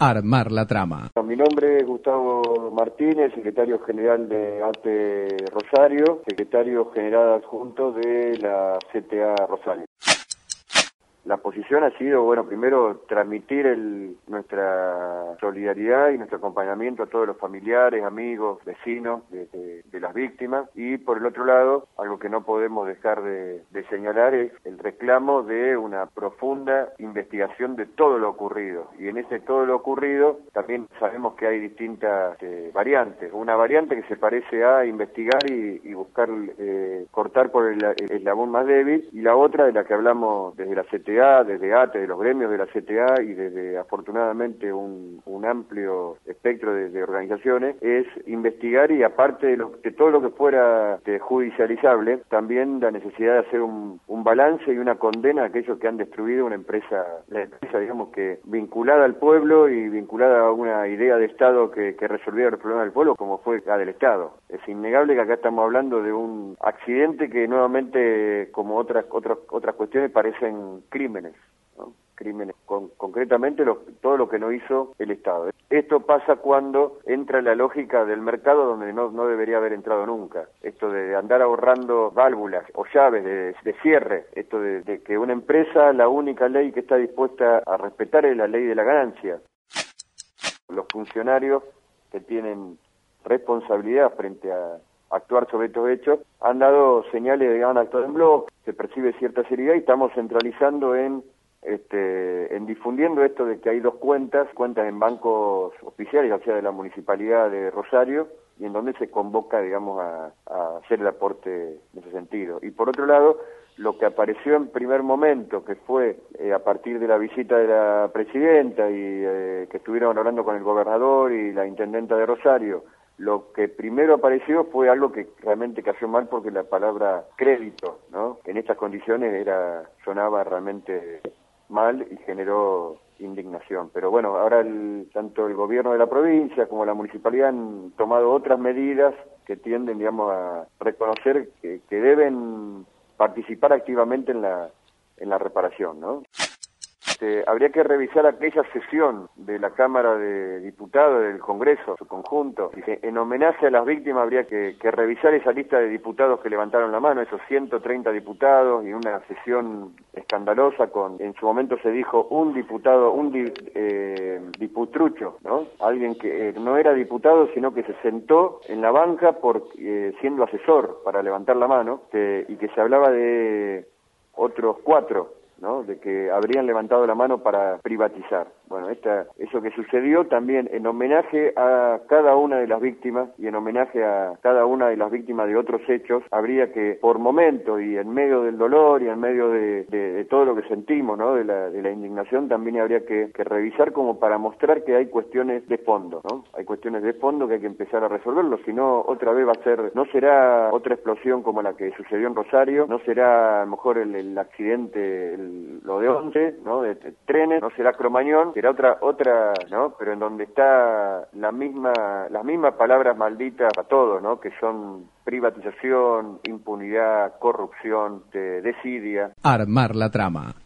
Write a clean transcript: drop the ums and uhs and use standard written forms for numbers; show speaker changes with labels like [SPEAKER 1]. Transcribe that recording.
[SPEAKER 1] Armar la trama.
[SPEAKER 2] Mi nombre es Gustavo Martínez, secretario general de ATE Rosario, secretario general adjunto de la CTA Rosario. La posición ha sido, primero transmitir nuestra solidaridad y nuestro acompañamiento a todos los familiares, amigos, vecinos de las víctimas, y por el otro lado, algo que no podemos dejar de señalar es el reclamo de una profunda investigación de todo lo ocurrido, y en ese todo lo ocurrido también sabemos que hay distintas variantes. Una variante que se parece a investigar y buscar cortar por el eslabón más débil, y la otra de la que hablamos desde la CTA, desde ATE, de los gremios de la CTA y desde afortunadamente un amplio espectro de organizaciones, es investigar, y aparte de todo lo que fuera judicializable, también la necesidad de hacer un balance y una condena a aquellos que han destruido una empresa, la empresa digamos que vinculada al pueblo y vinculada a una idea de Estado que resolviera los problemas del pueblo, como fue la del Estado. Es innegable que acá estamos hablando de un accidente que nuevamente, como otras cuestiones, parecen crímenes, ¿no? Crímenes, concretamente todo lo que no hizo el Estado. Esto pasa cuando entra la lógica del mercado donde no debería haber entrado nunca. Esto de andar ahorrando válvulas o llaves de cierre, esto de que una empresa, la única ley que está dispuesta a respetar es la ley de la ganancia. Los funcionarios que tienen responsabilidad frente a actuar sobre estos hechos han dado señales de que van a actuar en bloque, se percibe cierta seriedad, y estamos centralizando en difundiendo esto de que hay dos cuentas en bancos oficiales, o sea, de la Municipalidad de Rosario, y en donde se convoca, digamos, a hacer el aporte en ese sentido. Y por otro lado, lo que apareció en primer momento, que fue a partir de la visita de la presidenta y que estuvieron hablando con el gobernador y la intendenta de Rosario, lo que primero apareció fue algo que realmente cayó mal, porque la palabra crédito, ¿no?, en estas condiciones sonaba realmente mal y generó indignación. Pero bueno, ahora tanto el gobierno de la provincia como la municipalidad han tomado otras medidas que tienden, digamos, a reconocer que deben participar activamente en la reparación, ¿no? Habría que revisar aquella sesión de la Cámara de Diputados, del Congreso, su conjunto. En homenaje a las víctimas habría que revisar esa lista de diputados que levantaron la mano, esos 130 diputados, y una sesión escandalosa en su momento se dijo un diputado, diputrucho, ¿no? Alguien que no era diputado, sino que se sentó en la banca siendo asesor para levantar la mano, y que se hablaba de otros 4, ¿no?, de que habrían levantado la mano para privatizar. Bueno, eso que sucedió también en homenaje a cada una de las víctimas y en homenaje a cada una de las víctimas de otros hechos, habría que, por momento y en medio del dolor y en medio de todo lo que sentimos, ¿no?, de la indignación, también habría que revisar como para mostrar que hay cuestiones de fondo, ¿no? Hay cuestiones de fondo que hay que empezar a resolverlo, si no otra vez no será otra explosión como la que sucedió en Rosario, no será a lo mejor el accidente, lo de 11, ¿no?, de trenes, no será Cromañón, será otra, ¿no?, pero en donde está las mismas palabras malditas a todos, ¿no?, que son privatización, impunidad, corrupción, desidia.
[SPEAKER 1] Armar la trama.